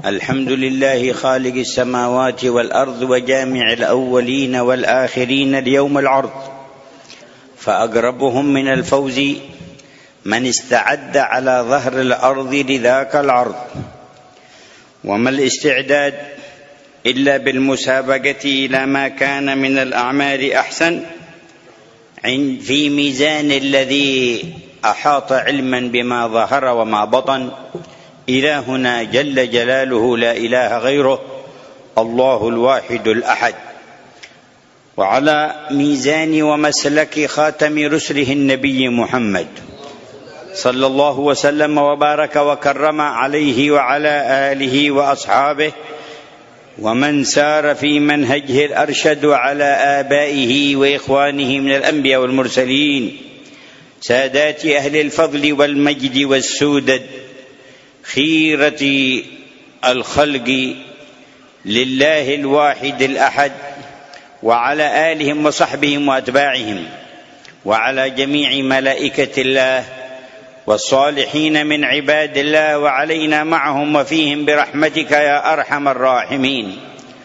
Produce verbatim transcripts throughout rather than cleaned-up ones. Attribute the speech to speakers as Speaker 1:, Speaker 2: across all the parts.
Speaker 1: الحمد لله خالق السماوات والأرض وجامع الأولين والآخرين اليوم العرض، فأقربهم من الفوز من استعد على ظهر الأرض لذاك العرض. وما الاستعداد إلا بالمسابقة إلى ما كان من الأعمال أحسن في ميزان الذي أحاط علما بما ظهر وما بطن، إلهنا جل جلاله لا إله غيره، الله الواحد الأحد. وعلى ميزان ومسلك خاتم رسله النبي محمد صلى الله وسلم وبارك وكرم عليه وعلى آله وأصحابه ومن سار في منهجه الأرشد، وعلى آبائه وإخوانه من الأنبياء والمرسلين، سادات أهل الفضل والمجد والسودد، خيرة الخلق لله الواحد الأحد، وعلى آلهم وصحبهم وأتباعهم، وعلى جميع ملائكة الله والصالحين من عباد الله، وعلينا معهم وفيهم برحمتك يا أرحم الراحمين.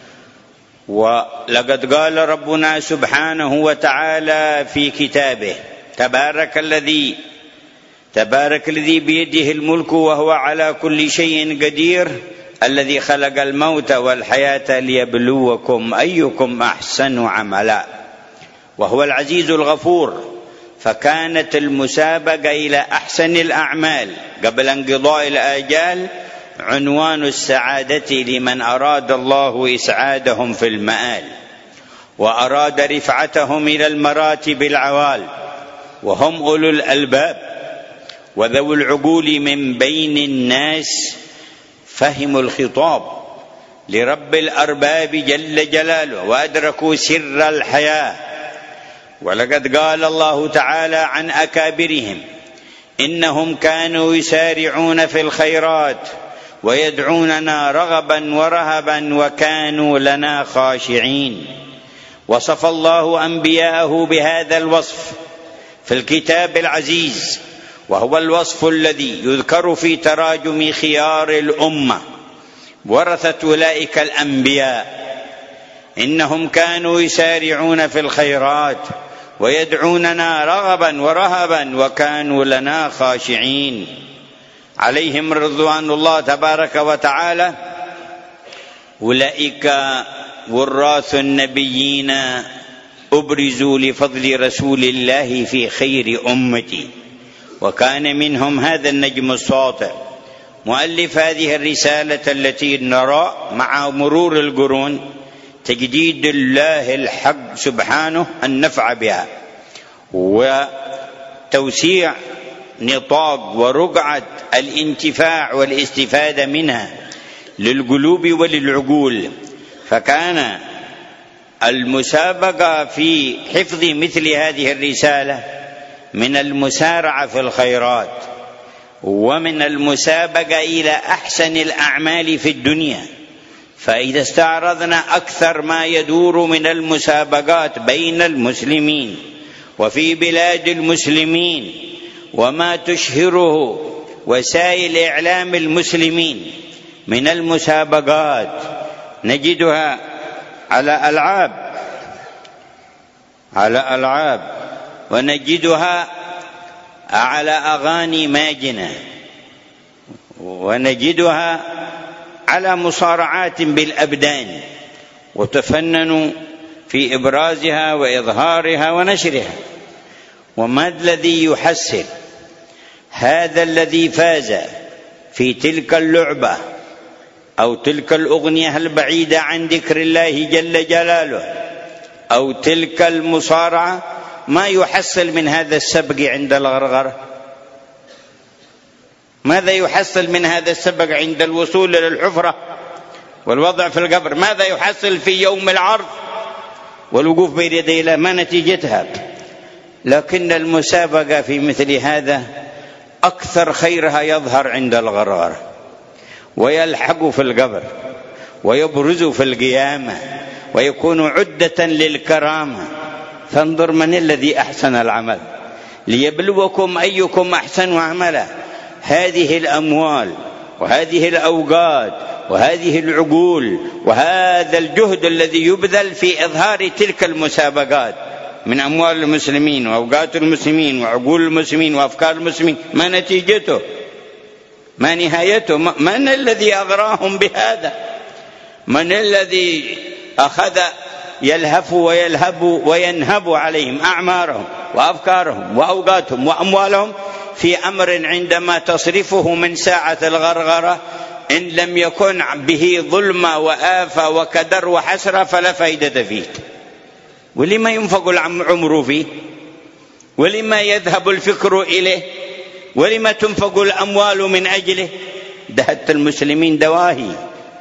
Speaker 1: ولقد قال ربنا سبحانه وتعالى في كتابه: تبارك الذي تبارك الذي بيده الملك وهو على كل شيء قدير، الذي خلق الموت والحياة ليبلوكم أيكم أحسن عملا، وهو العزيز الغفور. فكانت المسابقة إلى أحسن الأعمال قبل انقضاء الآجال عنوان السعادة لمن أراد الله إسعادهم في المآل، وأراد رفعتهم إلى المراتب العوال، وهم أولو الألباب وذو العقول من بين الناس، فهموا الخطاب لرب الأرباب جل جلاله وأدركوا سر الحياة. ولقد قال الله تعالى عن أكابرهم: إنهم كانوا يسارعون في الخيرات ويدعوننا رغبا ورهبا وكانوا لنا خاشعين. وصف الله أنبياءه بهذا الوصف في الكتاب العزيز، وهو الوصف الذي يذكر في تراجم خيار الأمة ورثة أولئك الأنبياء: إنهم كانوا يسارعون في الخيرات ويدعوننا رغبا ورهبا وكانوا لنا خاشعين. عليهم رضوان الله تبارك وتعالى. أولئك وراث النبيين أبرزوا لفضل رسول الله في خير أمتي، وكان منهم هذا النجم الساطع مؤلف هذه الرسالة التي نرى مع مرور القرون تجديد الله الحق سبحانه النفع بها، وتوسيع نطاق ورقعة الانتفاع والاستفادة منها للقلوب وللعقول. فكان المسابقة في حفظ مثل هذه الرسالة من المسارعة في الخيرات، ومن المسابقة إلى أحسن الأعمال في الدنيا. فإذا استعرضنا أكثر ما يدور من المسابقات بين المسلمين وفي بلاد المسلمين وما تشهره وسائل إعلام المسلمين من المسابقات، نجدها على ألعاب على ألعاب ونجدها على أغاني ماجنة، ونجدها على مصارعات بالأبدان، وتفننوا في إبرازها وإظهارها ونشرها. وما الذي يحسن هذا الذي فاز في تلك اللعبة أو تلك الأغنية البعيدة عن ذكر الله جل جلاله أو تلك المصارعة؟ ما يحصل من هذا السبق عند الغرغرة؟ ماذا يحصل من هذا السبق عند الوصول إلى الحفرة والوضع في القبر؟ ماذا يحصل في يوم العرض والوقوف بين يدي الله؟ ما نتيجتها؟ لكن المسابقة في مثل هذا أكثر خيرها يظهر عند الغرغرة، ويلحق في القبر، ويبرز في القيامة، ويكون عدة للكرامة. فانظر من الذي أحسن العمل ليبلوكم أيكم أحسن عملا. هذه الأموال وهذه الأوقات وهذه العقول وهذا الجهد الذي يبذل في إظهار تلك المسابقات من أموال المسلمين وأوقات المسلمين وعقول المسلمين وأفكار المسلمين، ما نتيجته؟ ما نهايته؟ من الذي أغراهم بهذا؟ من الذي أخذ يلهف ويلهب وينهب عليهم أعمارهم وأفكارهم وأوقاتهم وأموالهم في أمر عندما تصرفه من ساعة الغرغرة إن لم يكن به ظلمة وآفة وكدر وحسرة فلا فائدة فيه. ولما ينفق العمر فيه؟ ولما يذهب الفكر إليه؟ ولما تنفق الأموال من أجله؟ دهت المسلمين دواهي.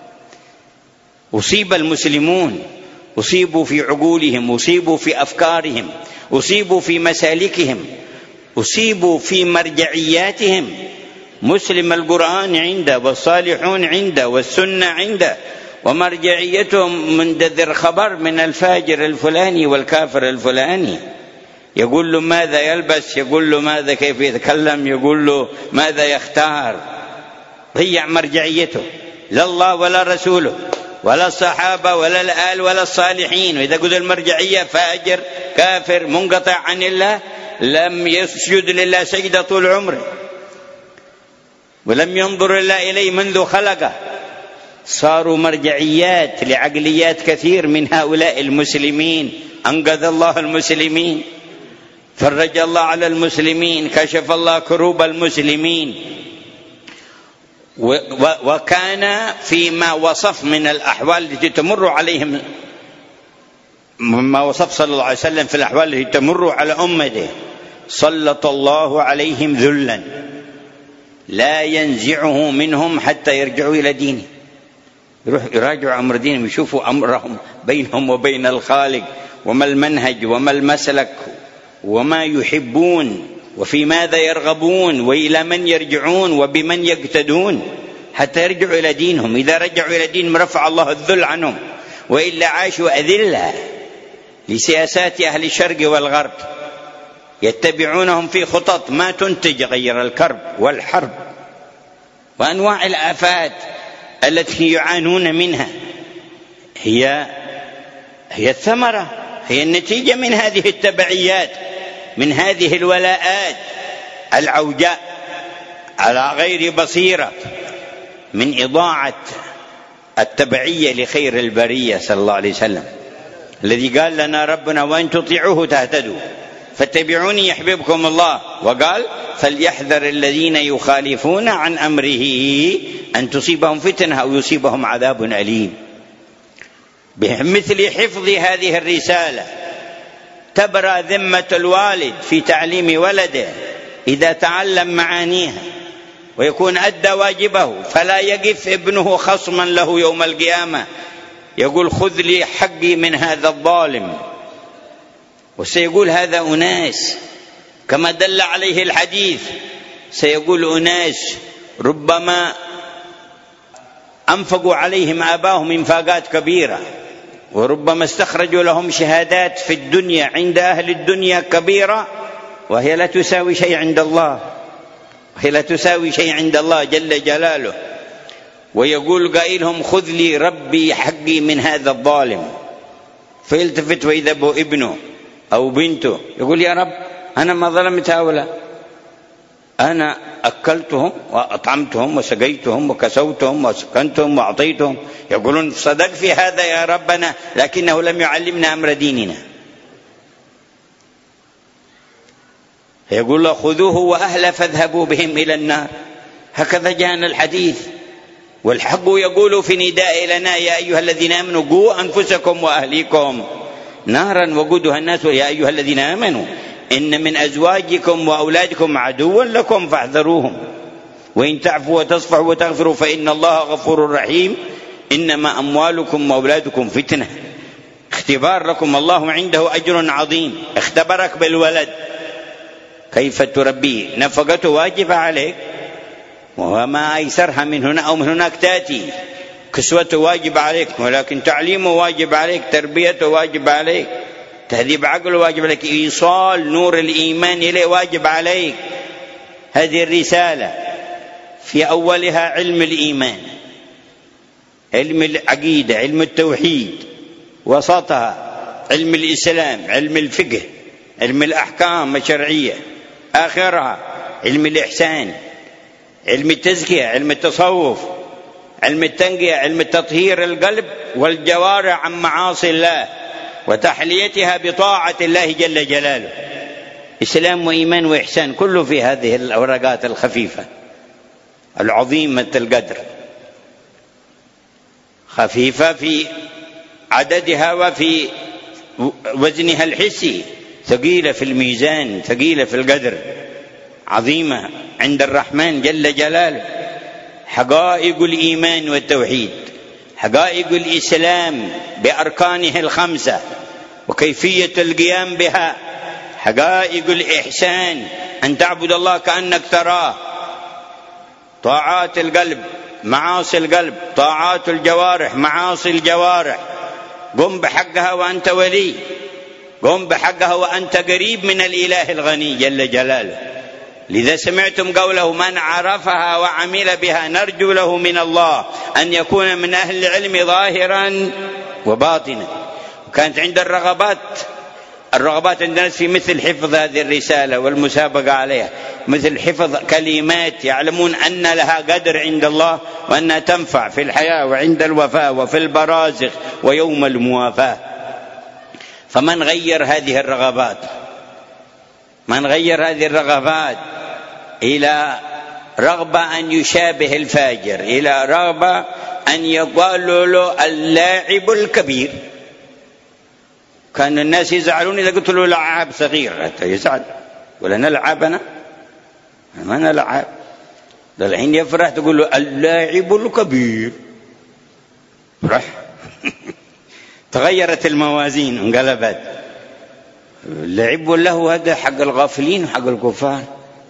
Speaker 1: أصيب المسلمون، أصيبوا في عقولهم، أصيبوا في أفكارهم، أصيبوا في مسالكهم، أصيبوا في مرجعياتهم. مسلم القرآن عنده والصالحون عنده والسنة عنده، ومرجعيتهم منتظر خبر من الفاجر الفلاني والكافر الفلاني، يقول له ماذا يلبس، يقول له ماذا كيف يتكلم، يقول له ماذا يختار. ضيع مرجعيته، لا الله ولا رسوله ولا الصحابة ولا الآل ولا الصالحين. وإذا قلت المرجعية فاجر كافر منقطع عن الله، لم يسجد لله سجدة طول عمره ولم ينظر الله إليه منذ خلقه. صاروا مرجعيات لعقليات كثير من هؤلاء المسلمين. أنقذ الله المسلمين، فرج الله على المسلمين، كشف الله كروب المسلمين. وكان فيما وصف من الأحوال التي تمر عليهم، ما وصف صلى الله عليه وسلم في الأحوال التي تمر على أمته، سلط الله عليهم ذلا لا ينزعه منهم حتى يرجعوا إلى دينه. يروح يراجعوا أمر دينهم، يشوفوا أمرهم بينهم وبين الخالق، وما المنهج وما المسلك وما يحبون وفي ماذا يرغبون وإلى من يرجعون وبمن يقتدون حتى يرجعوا إلى دينهم. إذا رجعوا إلى دينهم رفع الله الذل عنهم، وإلا عاشوا أذلة لسياسات أهل الشرق والغرب، يتبعونهم في خطط ما تنتج غير الكرب والحرب وأنواع الآفات التي يعانون منها. هي هي الثمرة، هي النتيجة من هذه التبعيات، من هذه الولاءات العوجاء على غير بصيرة، من إضاعة التبعية لخير البرية صلى الله عليه وسلم، الذي قال لنا ربنا وإن تطيعوه تهتدوا فاتبعوني يحببكم الله. وقال فليحذر الذين يخالفون عن أمره أن تصيبهم فتنة أو يصيبهم عذاب أليم. بمثل حفظ هذه الرسالة تبرأ ذمة الوالد في تعليم ولده إذا تعلم معانيها ويكون أدى واجبه، فلا يقف ابنه خصما له يوم القيامة يقول خذ لي حقي من هذا الظالم. وسيقول هذا أناس كما دل عليه الحديث، سيقول أناس ربما أنفقوا عليهم آباهم إنفاقات كبيرة، وربما استخرجوا لهم شهادات في الدنيا عند أهل الدنيا كبيرة، وهي لا تساوي شيء عند الله، وهي لا تساوي شيء عند الله جل جلاله. ويقول قائلهم خذ لي ربي حقي من هذا الظالم، فيلتفت وإذا بو ابنه أو بنته يقول يا رب أنا ما ظلمت هؤلاء، أنا أكلتهم وأطعمتهم وسقيتهم وكسوتهم وسكنتهم وأعطيتهم. يقولون صدق في هذا يا ربنا، لكنه لم يعلمنا أمر ديننا. يقول له خذوه وأهله فاذهبوا بهم إلى النار. هكذا جاءنا الحديث. والحق يقول في نداء لنا يا أيها الذين آمنوا قوا أنفسكم وأهليكم نارا وقودها الناس يا أيها الذين آمنوا إن من أزواجكم وأولادكم عدوا لكم فاحذروهم وإن تعفوا وتصفحوا وتغفروا فإن الله غفور رحيم إنما أموالكم وأولادكم فتنة، اختبار لكم، الله عنده أجر عظيم. اختبرك بالولد كيف تربيه، نفقته واجب عليك وما أيسرها من هنا أو من هناك تأتي، كسوته واجب عليك، ولكن تعليمه واجب عليك، تربيته واجب عليك، تهذيب عقله واجب عليك، إيصال نور الإيمان إليه واجب عليك. هذه الرسالة في أولها علم الإيمان، علم العقيدة، علم التوحيد، وسطها علم الإسلام، علم الفقه، علم الأحكام الشرعية، آخرها علم الإحسان، علم التزكية، علم التصوف، علم التنقية، علم التطهير القلب والجوارح عن معاصي الله وتحليتها بطاعة الله جل جلاله. إسلام وإيمان وإحسان كله في هذه الورقات الخفيفة العظيمة القدر، خفيفة في عددها وفي وزنها الحسي، ثقيلة في الميزان، ثقيلة في القدر، عظيمة عند الرحمن جل جلاله. حقائق الإيمان والتوحيد، حقائق الإسلام بأركانه الخمسة وكيفية القيام بها، حقائق الإحسان أن تعبد الله كأنك تراه، طاعات القلب، معاصي القلب، طاعات الجوارح، معاصي الجوارح. قم بحقها وأنت ولي، قم بحقها وأنت قريب من الإله الغني جل جلاله. لذا سمعتم قوله من عرفها وعمل بها نرجو له من الله أن يكون من أهل العلم ظاهرا وباطنا. وكانت عند الرغبات الرغبات عند الناس في مثل حفظ هذه الرسالة والمسابقة عليها، مثل حفظ كلمات يعلمون أن لها قدر عند الله وأنها تنفع في الحياة وعند الوفاة وفي البرازخ ويوم الموافاة. فمن غير هذه الرغبات، من غير هذه الرغبات إلى رغبة أن يشابه الفاجر، إلى رغبة أن يقال له اللاعب الكبير. كان الناس يزعلون إذا قلت له لعاب صغير، حتى يزعل ولا نلعب، أنا ما نلعب. الحين يفرح تقول له اللاعب الكبير، فرح. تغيرت الموازين انقلبت. اللعب واللهو هذا حق الغافلين وحق الكفار.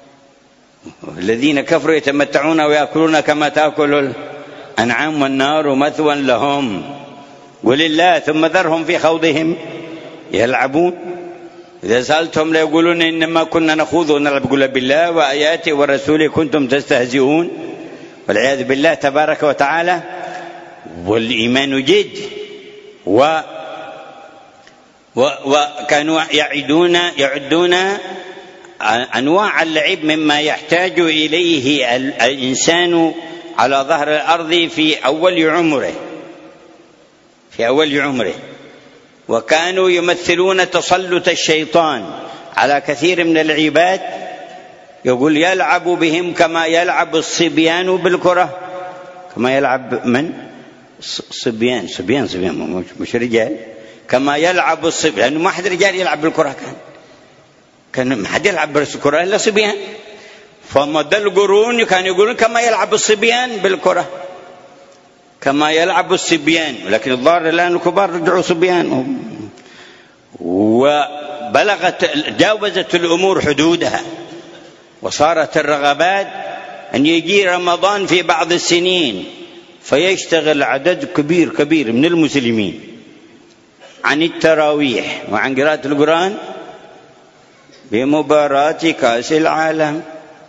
Speaker 1: الذين كفروا يتمتعون ويأكلون كما تأكل الأنعام والنار مثوى لهم ولله ثم ذرهم في خوضهم يلعبون. إذا سألتهم لا يقولون إنما كنا نخوض ونلعب، قل بالله وآياته ورسوله كنتم تستهزئون، والعياذ بالله تبارك وتعالى. والإيمان جد و وكانوا يعدون يعدون أنواع اللعب مما يحتاج إليه الإنسان على ظهر الأرض في أول عمره في أول عمره وكانوا يمثلون تسلط الشيطان على كثير من العباد. يقول يلعب بهم كما يلعب الصبيان بالكرة، كما يلعب من؟ صبيان صبيان صبيان مش رجال، كما يلعب الصبيان، لأنه ما حد رجال يلعب بالكرة، كان كان ما حد يلعب بالكرة إلا صبيان. فمدى القرون كانوا يقولون كما يلعب الصبيان بالكرة، كما يلعب الصبيان. ولكن الظاهر الآن الكبار رجعوا صبيان، وبلغت جاوزت الأمور حدودها، وصارت الرغبات أن يجي رمضان في بعض السنين فيشتغل عدد كبير كبير من المسلمين عن التراويح وعن قراءة القرآن بمباراة كأس العالم.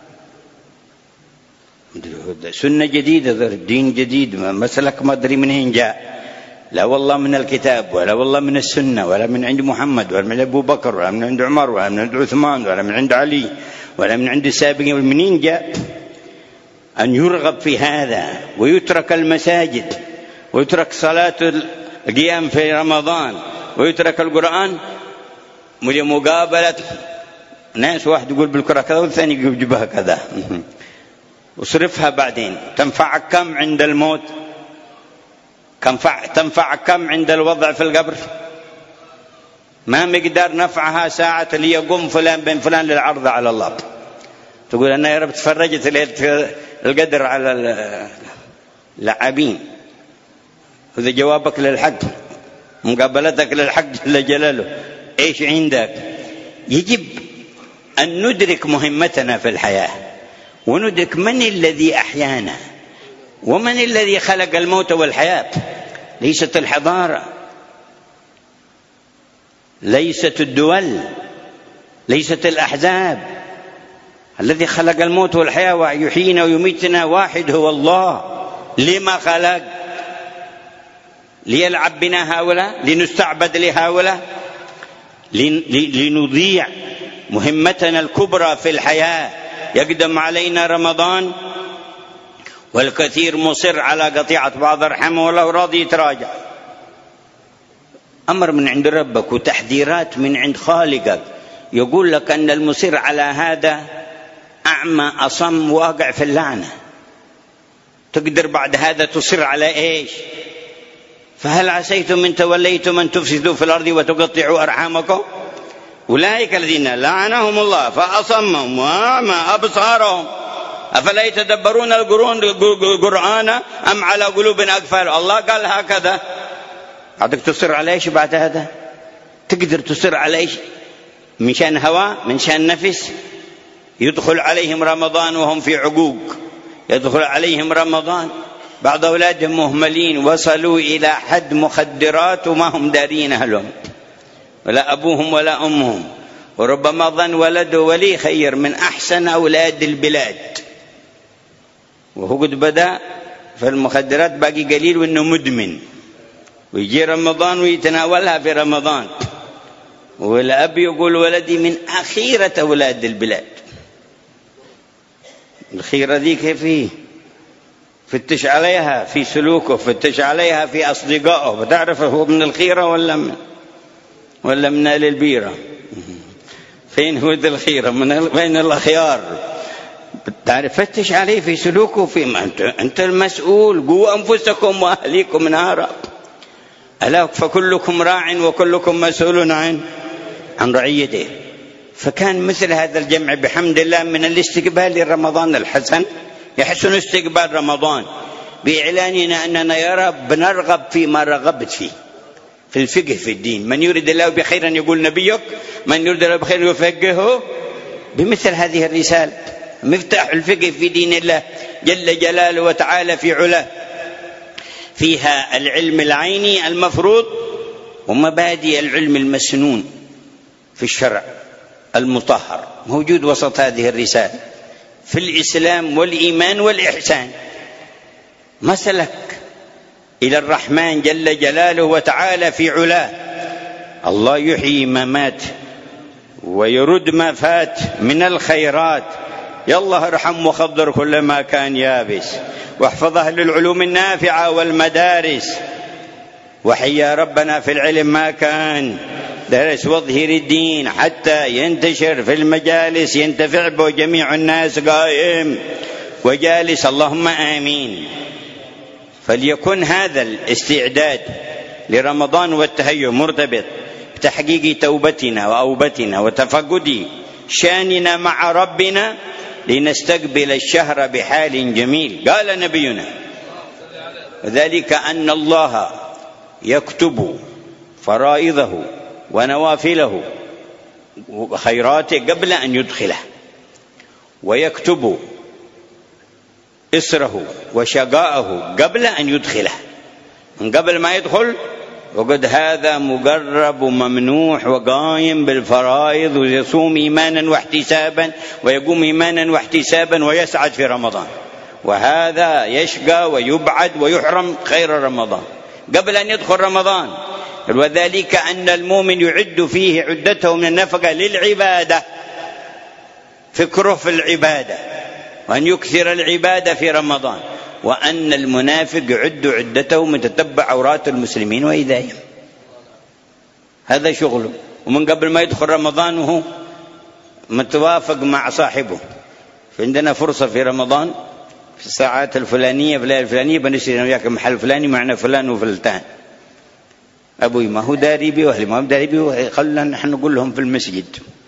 Speaker 1: سنة جديدة، دين جديد، مسلك ما أدري من وين جاء، لا والله من الكتاب ولا والله من السنة ولا من عند محمد ولا من أبو بكر ولا من عند عمر ولا من عند عثمان ولا من عند علي ولا من عند السابقين. منين جاء؟ أن يرغب في هذا ويترك المساجد ويترك صلاة القيام في رمضان ويترك القرآن لمقابلة ناس، واحد يقول بالكرة كذا والثاني يقول جبها كذا، وصرفها بعدين. تنفعك كم عند الموت؟ كم تنفعك كم عند الوضع في القبر؟ ما مقدار نفعها ساعة اللي يقوم فلان بين فلان للعرض على الله. تقول أنا يا رب تفرجت ليلة القدر على اللاعبين. وإذا جوابك للحق، مقابلتك للحق جل جلاله، إيش عندك؟ يجب أن ندرك مهمتنا في الحياة، وندرك من الذي أحيانا ومن الذي خلق الموت والحياة. ليست الحضارة، ليست الدول، ليست الأحزاب. الذي خلق الموت والحياة ويحيينا ويميتنا واحد هو الله. لما خلق؟ ليلعب بنا هؤلاء؟ لنستعبد لهؤلاء؟ لنضيع مهمتنا الكبرى في الحياة؟ يقدم علينا رمضان والكثير مصر على قطيعة بعض رحمه والله راضي يتراجع. أمر من عند ربك وتحذيرات من عند خالقك، يقول لك أن المصر على هذا أعمى أصم واقع في اللعنة. تقدر بعد هذا تصر على إيش؟ فهل عسيتم إن توليتم أن تفسدوا في الأرض وتقطعوا أرحامكم؟ أولئك الذين لعنهم الله فأصمهم وأعمى أبصارهم أفلا يتدبرون القرآن أم على قلوب أقفالها؟ الله قال هكذا. عندك تصر على إيش بعد هذا؟ تقدر تصر على إيش؟ من شأن هوى، من شأن نفس. يدخل عليهم رمضان وهم في عقوق، يدخل عليهم رمضان بعض أولادهم مهملين، وصلوا إلى حد مخدرات وما هم دارين أهلهم ولا أبوهم ولا أمهم، وربما ظن ولده ولي خير من أحسن أولاد البلاد، وهو قد بدأ في المخدرات باقي قليل وإنه مدمن، ويجي رمضان ويتناولها في رمضان، والأب يقول ولدي من أخيرة أولاد البلاد. الخيرة ذي كيف هي؟ فتش عليها في سلوكه، فتش عليها في أصدقائه، بتعرف هو من الخيرة ولا من ولا من آل البيرة. فين هو ذي الخيرة؟ من بين الأخيار. بتعرف فتش عليه في سلوكه، في ما أنت, أنت المسؤول. قوا أنفسكم وأهليكم نارا، ألا فكلكم راع وكلكم مسؤول عن عن رعيته. فكان مثل هذا الجمع بحمد الله من الاستقبال لرمضان الحسن، يحسن استقبال رمضان بإعلاننا أننا يا رب بنرغب فيما رغبت فيه في الفقه في الدين. من يريد الله بخيرا يقول نبيك، من يريد الله بخير يفقهه. بمثل هذه الرسالة مفتاح الفقه في دين الله جل جلاله وتعالى في علاه، فيها العلم العيني المفروض ومبادئ العلم المسنون في الشرع المطهر، موجود وسط هذه الرسالة في الإسلام والإيمان والإحسان. مسلك إلى الرحمن جل جلاله وتعالى في علاه. الله يحيي ما مات ويرد ما فات من الخيرات. يا الله ارحم وخضر كل ما كان يابس، واحفظ أهل العلوم النافعة والمدارس، وحيا ربنا في العلم ما كان درس، واظهر الدين حتى ينتشر في المجالس ينتفع به جميع الناس قائم وجالس، اللهم آمين. فليكن هذا الاستعداد لرمضان والتهيؤ مرتبط بتحقيق توبتنا وأوبتنا وتفقد شاننا مع ربنا لنستقبل الشهر بحال جميل. قال نبينا وذلك أن الله يكتب فرائضه ونوافله وخيراته قبل أن يدخله، ويكتب إسره وشقاءه قبل أن يدخله، من قبل ما يدخل وقد هذا مقرب وممنوح وقايم بالفرائض، ويصوم إيمانا واحتسابا ويقوم إيمانا واحتسابا ويسعد في رمضان، وهذا يشقى ويبعد ويحرم خير رمضان قبل أن يدخل رمضان. وذلك أن المؤمن يعد فيه عدته من النفقة للعبادة، فكره في العبادة وأن يكثر العبادة في رمضان، وأن المنافق يعد عدته من تتبع عورات المسلمين وإيذائهم. هذا شغله، ومن قبل ما يدخل رمضان وهو متوافق مع صاحبه. فعندنا فرصة في رمضان في الساعات الفلانية في الليلة الفلانية بنشتري وياك محل فلاني معنا فلان وفلتان. أبوي ما هو داري بي وأهلي ما هو داري بي، خلنا نحن نقول لهم في المسجد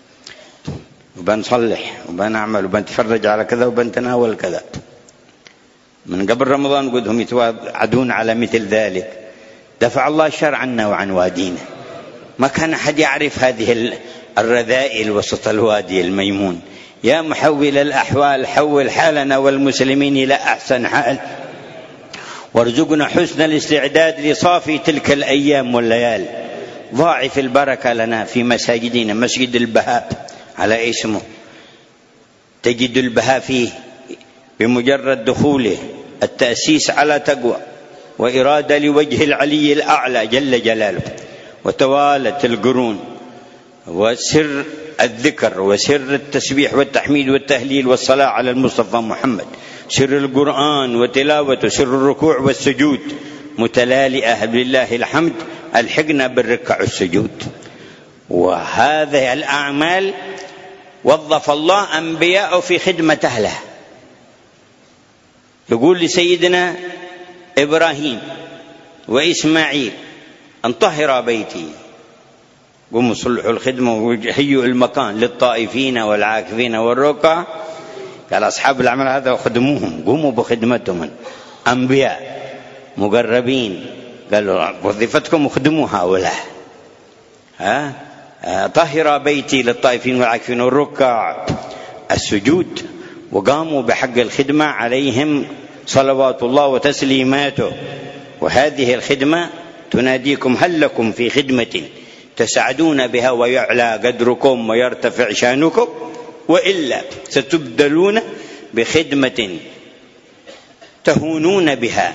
Speaker 1: وبنصلح وبنعمل وبنتفرج على كذا وبنتناول كذا. من قبل رمضان قدهم يتوعدون على مثل ذلك. دفع الله الشر عنا وعن وادينا. ما كان أحد يعرف هذه الرذائل وسط الوادي الميمون. يا محول الأحوال حول حالنا والمسلمين إلى أحسن حال، وارزقنا حسن الاستعداد لصافي تلك الأيام والليال. ضاعف البركة لنا في مساجدنا. مسجد البهاء على اسمه، تجد البهاء فيه بمجرد دخوله التأسيس على تقوى وإرادة لوجه العلي الأعلى جل جلاله. وتوالت القرون، وسر الذكر وسر التسبيح والتحميد والتهليل والصلاة على المصطفى محمد، سر القرآن وتلاوته، سر الركوع والسجود متلالئة لله الحمد، الحقنا بالركع والسجود. وهذه الأعمال وظف الله أنبياءه في خدمة أهله. يقول لسيدنا إبراهيم وإسماعيل أن طهر بيتي، قوموا صلحوا الخدمة وهيئوا المكان للطائفين والعاكفين والركع. قال أصحاب الأعمال هذا خدموهم، قوموا بخدمتهم، أنبياء مقربين، قالوا وظيفتكم خدموا هؤلاء. ها طهر بيتي للطائفين والعاكفين والركع السجود، وقاموا بحق الخدمة عليهم صلوات الله وتسليماته. وهذه الخدمة تناديكم هل لكم في خدمة تسعدون بها ويعلى قدركم ويرتفع شانكم، وإلا ستبدلون بخدمة تهونون بها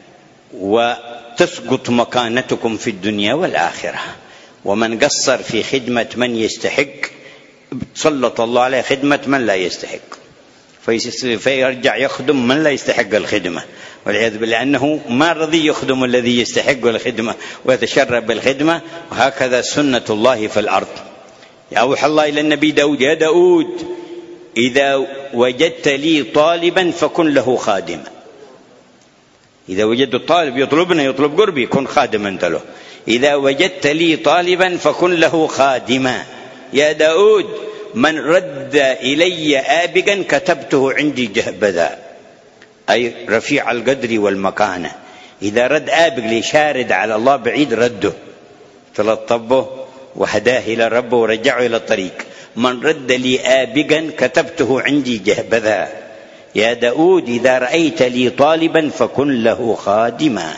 Speaker 1: وتسقط مكانتكم في الدنيا والآخرة. ومن قصر في خدمة من يستحق سلط الله عليه خدمة من لا يستحق، فيرجع يخدم من لا يستحق الخدمة والعياذ بالله، لأنه ما رضي يخدم الذي يستحق الخدمة ويتشرب بالخدمة. وهكذا سنة الله في الأرض. أوحى الله إلى النبي داود يا داود إذا وجدت لي طالبا فكن له خادما. إذا وجدت الطالب يطلبنا يطلب قربي كن خادما أنت له. إذا وجدت لي طالبا فكن له خادما. يا داود من رد إلي آبقا كتبته عندي جهبذا، أي رفيع القدر والمكانة. إذا رد آبق لشارد على الله بعيد رده، تلطبه وهداه إلى ربه ورجعه إلى الطريق. من رد لي آبقا كتبته عندي جهبذا. يا داود إذا رأيت لي طالبا فكن له خادما.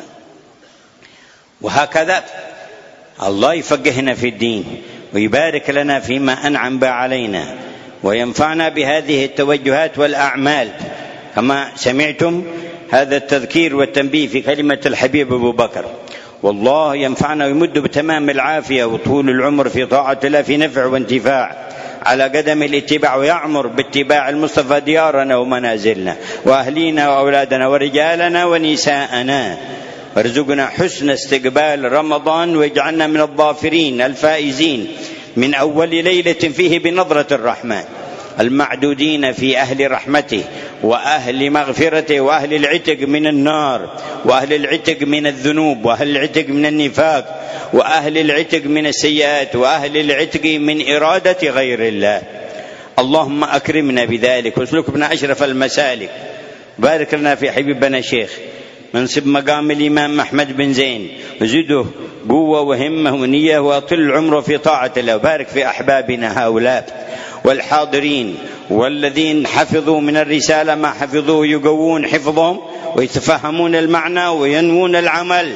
Speaker 1: وهكذا الله يفقهنا في الدين ويبارك لنا فيما أنعم به علينا وينفعنا بهذه التوجهات والأعمال. كما سمعتم هذا التذكير والتنبيه في كلمة الحبيب أبو بكر، والله ينفعنا ويمد بتمام العافية وطول العمر في طاعة الله في نفع وانتفاع على قدم الاتباع، ويعمر باتباع المصطفى ديارنا ومنازلنا وأهلينا وأولادنا ورجالنا ونساءنا، وارزقنا حسن استقبال رمضان واجعلنا من الظافرين الفائزين من أول ليلة فيه بنظرة الرحمن، المعدودين في أهل رحمته وأهل مغفرته وأهل العتق من النار وأهل العتق من الذنوب وأهل العتق من النفاق وأهل العتق من السيئات وأهل العتق من إرادة غير الله. اللهم أكرمنا بذلك واسلكنا أشرف المسالك. بارك لنا في حبيبنا الشيخ منصب مقام الإمام أحمد بن زين، وزده قوة وهمة ونية وأطل عمره في طاعة الله. وبارك في أحبابنا هؤلاء والحاضرين والذين حفظوا من الرسالة ما حفظوه يقوون حفظهم ويتفهمون المعنى وينوون العمل،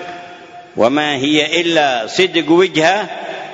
Speaker 1: وما هي إلا صدق وجهه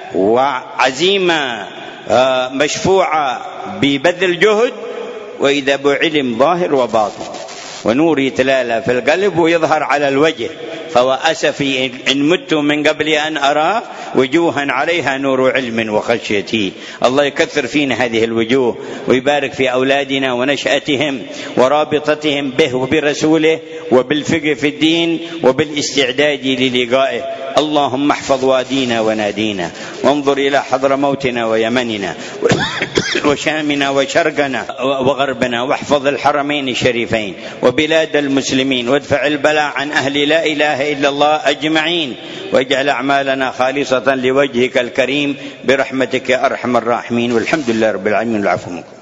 Speaker 1: وعزيمة مشفوعة ببذل جهد، وإذا بعلم ظاهر وباطن ونور يتلالى في القلب ويظهر على الوجه. فوأسفي إن مت من قبل أن أرى وجوها عليها نور علم وخشيتي. الله يكثر فينا هذه الوجوه ويبارك في أولادنا ونشأتهم ورابطتهم به وبرسوله وبالفقه في الدين وبالاستعداد للقائه. اللهم احفظ وادينا ونادينا، وانظر إلى حضر موتنا ويمننا وشامنا وشرقنا وغربنا، واحفظ الحرمين الشريفين وبلاد المسلمين، وادفع البلاء عن أهل لا إله إلا الله أجمعين، واجعل أعمالنا خالصة لوجهك الكريم برحمتك يا أرحم الراحمين. والحمد لله رب العالمين. والعفو منكم.